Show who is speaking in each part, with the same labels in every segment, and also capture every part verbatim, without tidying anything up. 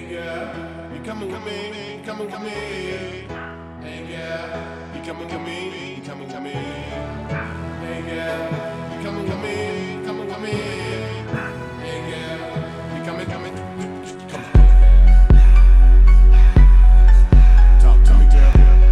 Speaker 1: Hey girl, you coming with me, coming with me. Hey girl, you coming with me, you coming with me. Hey girl, you coming with me, coming with me. Hey girl, you coming, coming, come. Talk to me, girl.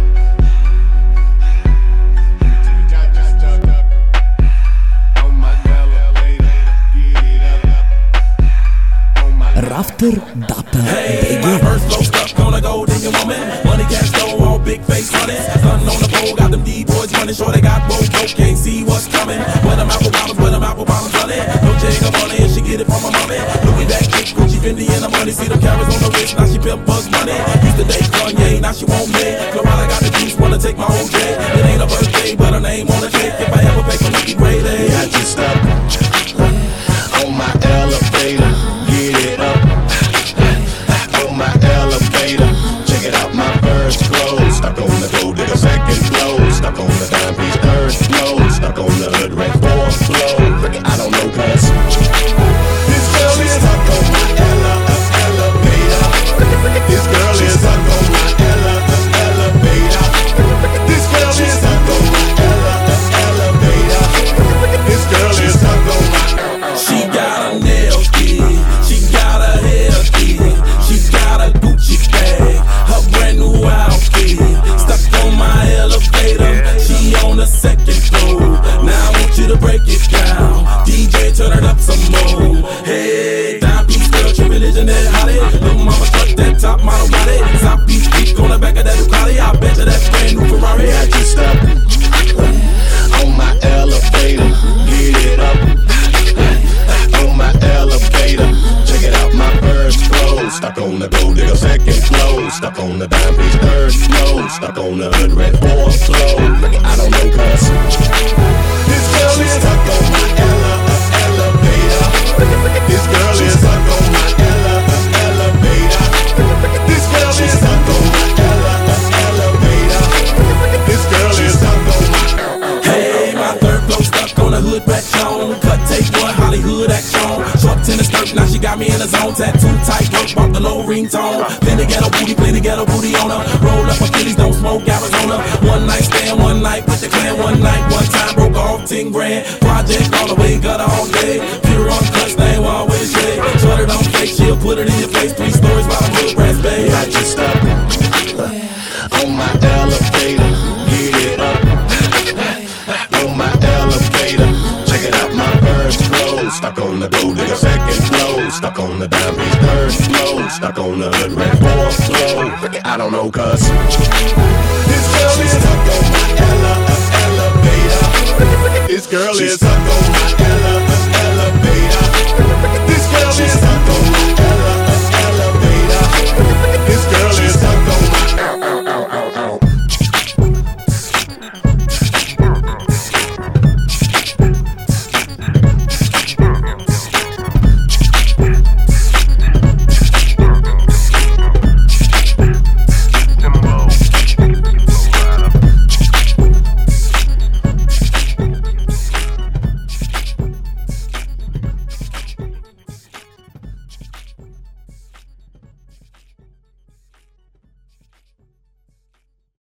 Speaker 1: Just talk, talk. Oh my girl, lady, get it up. Oh my
Speaker 2: Rafter Dapper
Speaker 3: Hey, my first flow stuck on a gold digging woman. Money cash flow, all big face running. Sun on the pole, got them D-boys running. Sure they got both, both can't see what's coming. Where them apple bottoms, where them apple bottoms running. No Jada money and she get it from my mommy. Louis back, bitch, Gucci, Fendi and the money. See them carrots on the wrist, now she pimp Bugs Money. Used to date Kanye, now she want me. Florida got the juice, wanna take my whole day. It ain't a birthday, but her name on the cake. If I ever pay for Mickey Gray Day,
Speaker 1: I just stop on my elevator, get it up. On my elevator, check it out, my first clothes. Stuck on the gold digger second flow. Stuck on the dime piece third flow. Stuck on the hood red fourth flow. I don't know cuz this girl is stuck on my ele- elevator. This girl is stuck on my ele- elevator. This girl is stuck on my ele- elevator. This girl is stuck on my.
Speaker 3: she got a nail key, she got a hair key, she got a Gucci bag, her brand new outfit. Stuck on my elevator, she on the second floor. Now I want you to break it down, D J turn it up some more. Hey, dime piece girl, true religion that hottie. Little mama truck that top model body. South Beach beach on the back of that Ducati. I bet you that brand new Ferrari.
Speaker 1: I just stop on my elevator, get it up. On my elevator, check it out, my first flow. Stuck on the gold digger second flow. Stuck on the dime piece third flow. Stuck on the hood red fourth flow. I don't know cuz this girl is stuck on my ele- elevator. This girl is stuck on my ele- elevator. This girl is stuck on my ele- elevator. This girl is stuck on my.
Speaker 3: Hey, my third flow stuck on a hood rat tone. Cut take one Hollywood action. Short tennis skirt, now she got me in the zone. Tattoo tight, work, bought the low ringtone. Plenty ghetto booty, plenty ghetto booty on her. Roll up her kitties, don't smoke Arizona. One night stand, one night with the clan. One night, one time, broke off ten grand. Project all the way, got her all day. Pure uncut, stain, always shade. Shorty don't fake, she'll put it in your face. Three stories by the hood brass bay.
Speaker 1: I just stop on my elevator, get it up. On my elevator, check it out, my first flow. Stuck on the gold digger second flow. Stuck on the dime piece third flow. Stuck on the hood red fourth flow. I don't know cuz this girl is stuck on my ele- elevator. This girl is stuck on my ele-